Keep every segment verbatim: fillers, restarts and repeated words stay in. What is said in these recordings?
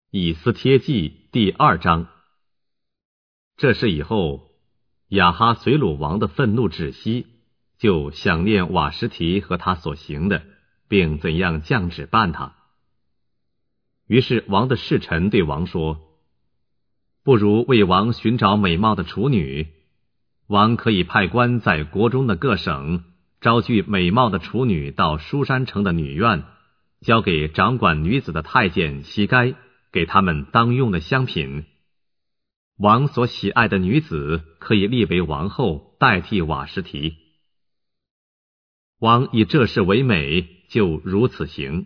以斯帖记第二章。这事以后，亚哈随鲁王的愤怒止息，就想念瓦实提和他所行的，并怎样降旨办他。于是王的侍臣对王说，不如为王寻找美貌的处女，王可以派官在国中的各省招聚美貌的处女到书珊城的女院，交给掌管女子的太监西该，给他们当用的香品。王所喜爱的女子可以立为王后，代替瓦实提。王以这事为美，就如此行。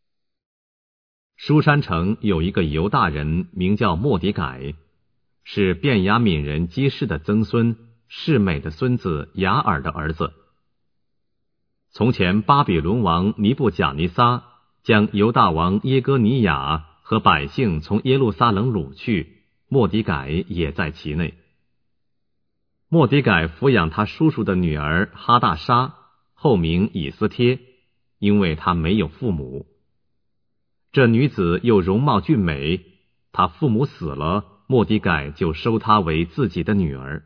书珊城有一个犹大人，名叫末底改，是便雅悯人基士的曾孙，示每的孙子雅尔的儿子。从前巴比伦王尼布甲尼撒将犹大王耶哥尼雅和百姓从耶路撒冷掳去，末底改也在其内。末底改抚养他叔叔的女儿哈大沙，后名以斯帖，因为她没有父母。这女子又容貌俊美，她父母死了，末底改就收她为自己的女儿。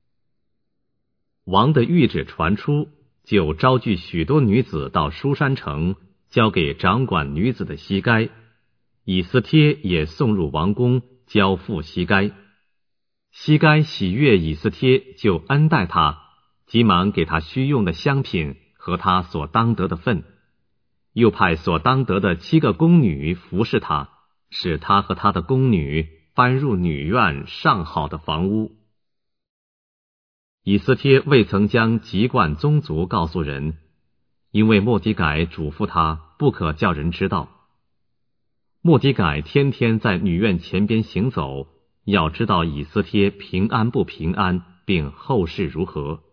王的谕旨传出，就招聚许多女子到书珊城，交给掌管女子的西该，以斯帖也送入王宫，交付西该。西该喜悦以斯帖，就恩待他，急忙给他需用的香品和他所当得的分，又派所当得的七个宫女服侍他，使他和他的宫女搬入女院上好的房屋。以斯帖未曾将籍贯宗族告诉人，因为末底改嘱咐他不可叫人知道。末底改天天在女院前边行走，要知道以斯帖平安不平安，并后事如何。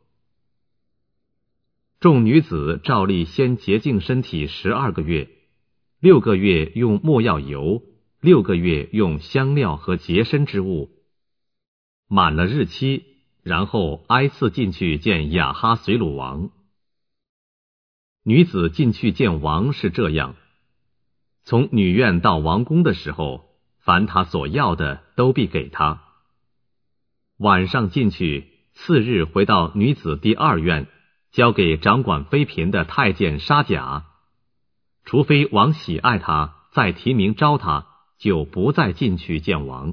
众女子照例先洁净身体十二个月，六个月用没药油，六个月用香料和洁身之物，满了日期，然后挨次进去见亚哈随鲁王。女子进去见王是这样，从女院到王宫的时候，凡他所要的都必给他。晚上进去，次日回到女子第二院，交给掌管妃嫔的太监沙甲。除非王喜爱他，再提名招他，就不再进去见王。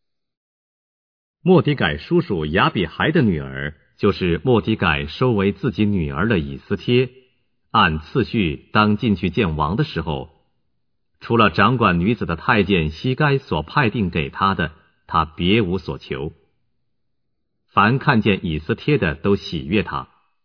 末底改叔叔亚比孩的女儿，就是末底改收为自己女儿的以斯帖，按次序当进去见王的时候，除了掌管女子的太监西该所派定给他的，他别无所求。凡看见以斯帖的都喜悦他。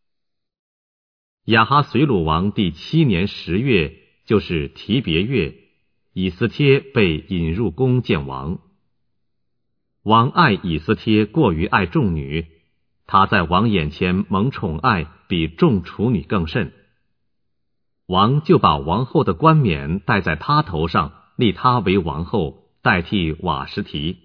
亚哈随鲁王第七年十月，就是提别月，以斯帖被引入宫见王。王爱以斯帖过于爱众女，他在王眼前蒙宠爱，比众处女更甚。王就把王后的冠冕戴在他头上，立他为王后，代替瓦实提。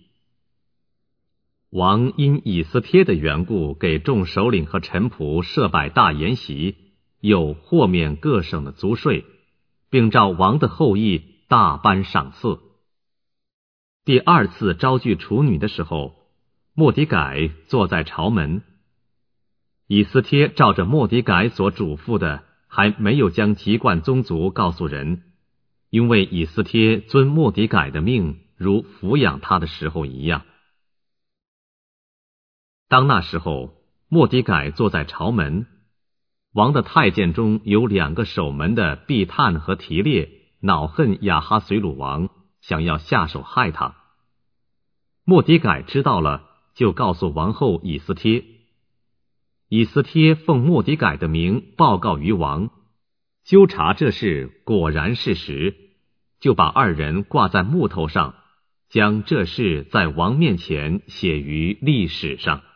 王因以斯帖的缘故，给众首领和臣仆设摆大筵席，又豁免各省的族税，并照王的后裔大颁赏赐。第二次招聚处女的时候，末底改坐在朝门。以斯帖照着末底改所嘱咐的，还没有将籍贯宗族告诉人，因为以斯帖遵末底改的命，如抚养他的时候一样。当那时候，末底改坐在朝门，王的太监中有两个守门的毕探和提列，恼恨亚哈随鲁王，想要下手害他。末底改知道了，就告诉王后以斯帖。以斯帖奉末底改的名报告于王，纠察这事果然是实，就把二人挂在木头上，将这事在王面前写于历史上。